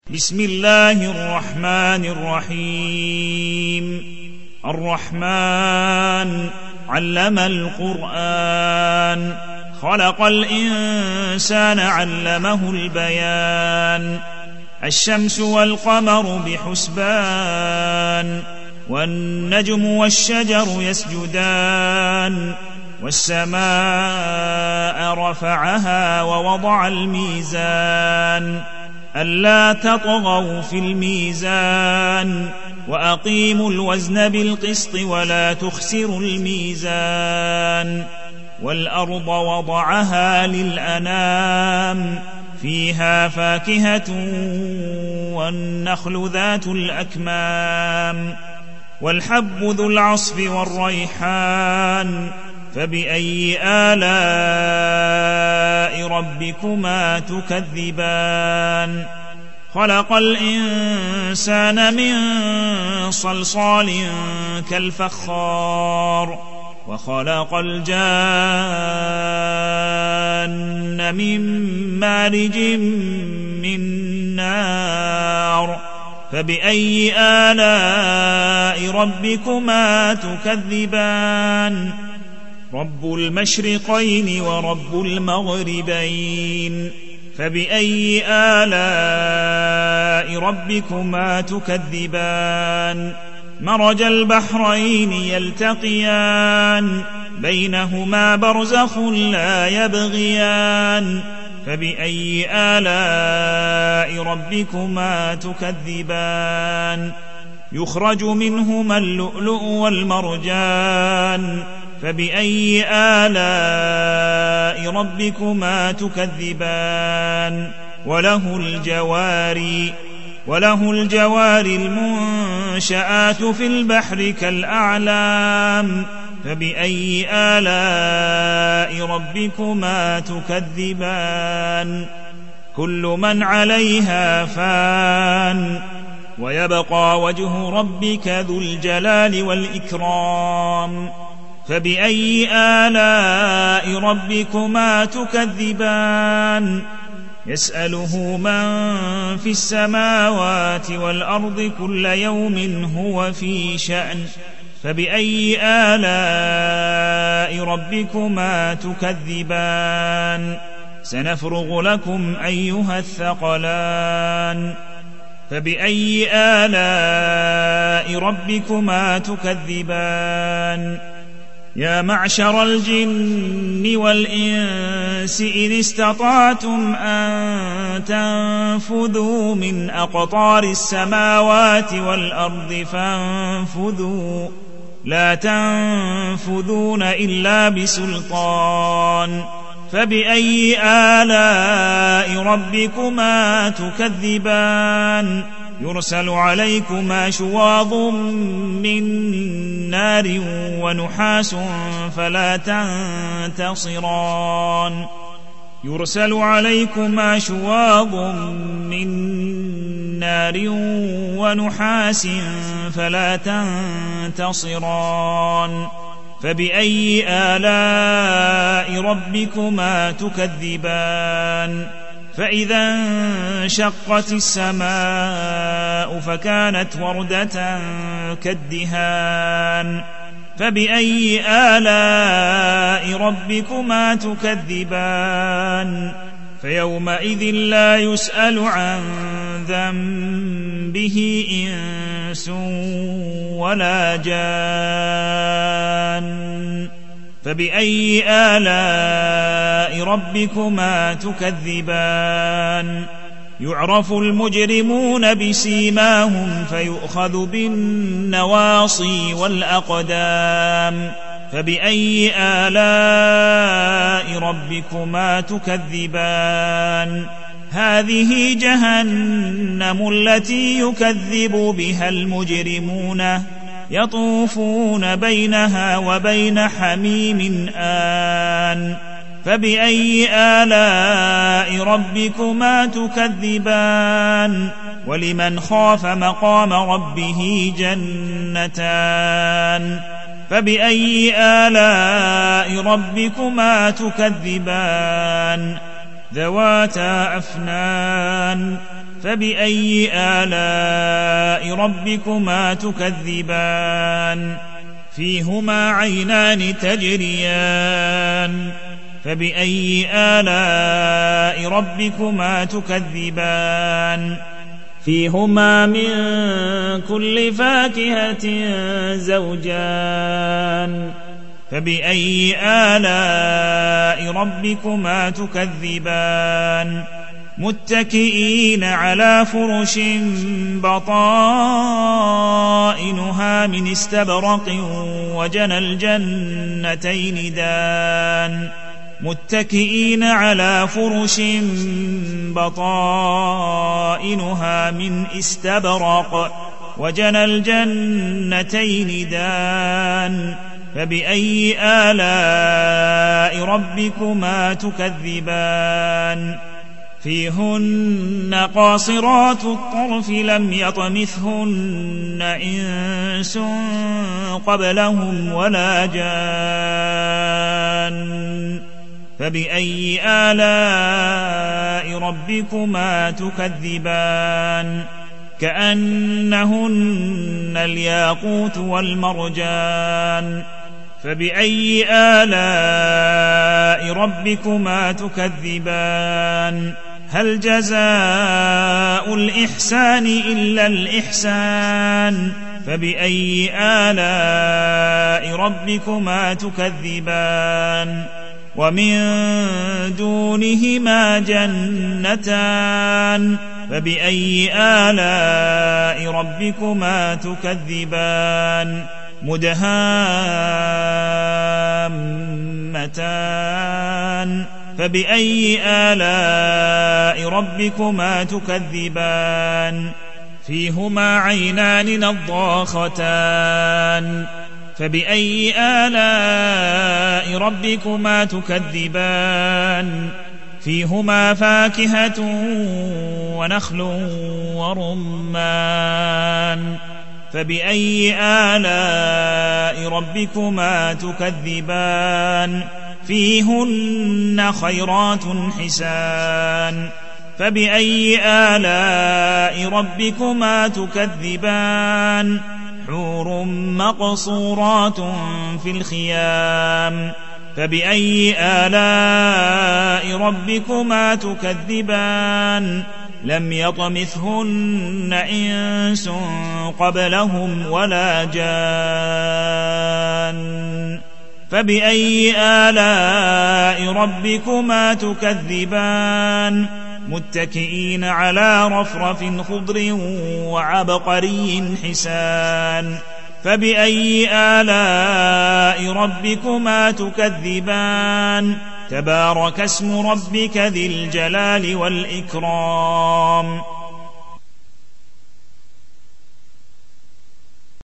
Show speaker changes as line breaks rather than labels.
بسم الله الرحمن الرحيم. الرحمن علم القرآن، خلق الإنسان علمه البيان. الشمس والقمر بحسبان، والنجم والشجر يسجدان. والسماء رفعها ووضع الميزان، ألا تطغوا في الميزان، وأقيموا الوزن بالقسط ولا تخسروا الميزان. والأرض وضعها للأنام، فيها فاكهة والنخل ذات الأكمام. والحب ذو العصف والريحان، فبأي آلاء ربكما تكذبان. خلق الإنسان من صلصال كالفخار، وخلق الجان من مارج من نار. فبأي آلاء ربكما تكذبان. رب المشرقين ورب المغربين، فبأي آلاء ربكما تكذبان. مرج البحرين يلتقيان، بينهما برزخ لا يبغيان. فبأي آلاء ربكما تكذبان. يخرج منهما اللؤلؤ والمرجان، فبأي آلاء ربكما تكذبان. وله الجوار المنشآت في البحر كالأعلام، فبأي آلاء ربكما تكذبان. كل من عليها فان، ويبقى وجه ربك ذو الجلال والإكرام. فبأي آلاء ربكما تكذبان. يسأله من في السماوات والأرض كل يوم هو في شأن. فبأي آلاء ربكما تكذبان. سنفرغ لكم أيها الثقلان. فبأي آلاء ربكما تكذبان. يا معشر الجن والإنس إن استطعتم أن تنفذوا من أقطار السماوات والأرض فانفذوا، لا تنفذون إلا بسلطان. فبأي آلاء ربكما تكذبان. يرسل عليكما شواظ من نار ونحاس فلا تنتصران. يرسل عليكما شواظ من نار ونحاس فلا تنتصران. فبأي آلاء ربكما تكذبان. فإذا انشقت السماء فكانت وردة كالدهان. فبأي آلاء ربكما تكذبان. فيومئذ لا يسأل عن ذنبه إنس ولا جان. فبأي آلاء ربكما تكذبان. يعرف المجرمون بسيماهم فيؤخذ بالنواصي والأقدام. فبأي آلاء ربكما تكذبان. هذه جهنم التي يكذب بها المجرمون، يطوفون بينها وبين حميم آن. فبأي آلاء ربكما تكذبان. ولمن خاف مقام ربه جنتان. فبأي آلاء ربكما تكذبان. ذواتا أفنان فبأي آلاء ربكما تكذبان فيهما عينان تجريان فبأي آلاء ربكما تكذبان فيهما من كل فاكهة زوجان فبأي آلاء ربكما تكذبان متكئين على فرش بطائنها من استبرق وجنى الجنتين دان متكئين على فرش بطائنها من استبرق وجنى الجنتين دان فبأي آلاء ربكما تكذبان فيهن قاصرات الطرف لم يطمثهن إنس قبلهم ولا جان فبأي آلاء ربكما تكذبان كأنهن الياقوت والمرجان فبأي آلاء ربكما تكذبان هل جزاء الإحسان إلا الإحسان فبأي آلاء ربكما تكذبان ومن دونهما جنتان فبأي آلاء ربكما تكذبان مدهامتان فبأي آلاء ربكما تكذبان فيهما عينان نضاختان فبأي آلاء ربكما تكذبان فيهما فاكهة ونخل ورمان فبأي آلاء ربكما تكذبان فيهن خيرات حسان فبأي آلاء ربكما تكذبان حور مقصورات في الخيام فبأي آلاء ربكما تكذبان لم يطمثهن إنس قبلهم ولا جان فبأي آلاء ربكما تكذبان متكئين على رفرف خضر وعبقري حسان فبأي آلاء ربكما تكذبان تبارك اسم ربك ذي الجلال والإكرام